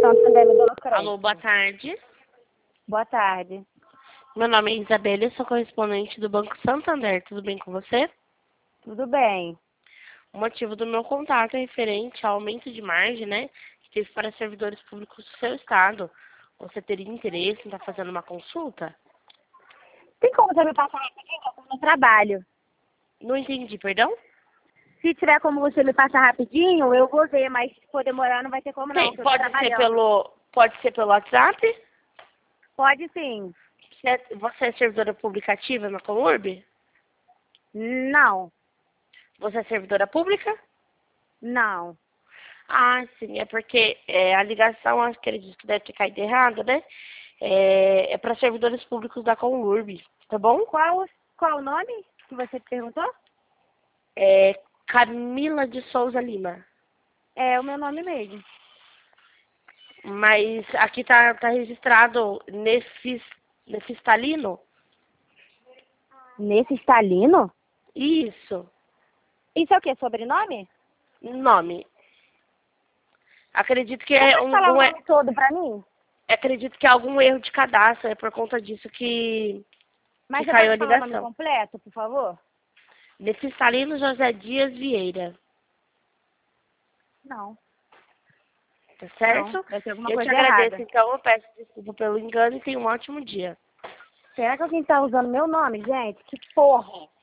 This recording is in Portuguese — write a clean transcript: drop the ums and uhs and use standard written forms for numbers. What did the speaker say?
Santander me deu Alô, crédito. boa tarde. Boa tarde. Meu nome é Isabela, eu sou correspondente do Banco Santander. Tudo bem com você? Tudo bem. O motivo do meu contato é referente ao aumento de margem, né, que teve para servidores públicos do seu estado. Você teria interesse em estar fazendo uma consulta? Tem como você me passar rapidinho? Eu tô no trabalho. Não entendi, perdão? Se tiver como você me passar rapidinho, eu vou ver, mas se for demorar não vai ter como não, porque eu tô trabalhando. Pode ser pelo WhatsApp? Pode sim. Você é servidora pública ativa na Colurb? Não. Você é servidora pública? Não. Ah, sim, é porque a ligação, acredito que deve ter caído errado, né? É para servidores públicos da Colurb, tá bom? Qual o nome que você perguntou? É Camila de Souza Lima. É o meu nome mesmo. Mas aqui tá registrado Nefistalino? Nesse Stalino? Isso, Isso é o quê? Sobrenome? nome. Acredito que Você pode falar o nome todo pra mim? acredito que é algum erro de cadastro, é por conta disso que Mas você caiu a pode falar o nome ligação. completo, por favor? Nefistalino José Dias Vieira, Não. tá Não. certo? Deve ter alguma Eu te coisa agradeço, errada. então, eu peço desculpa pelo engano e tenha um ótimo dia. Será que alguém tá usando meu nome, gente? Que porra!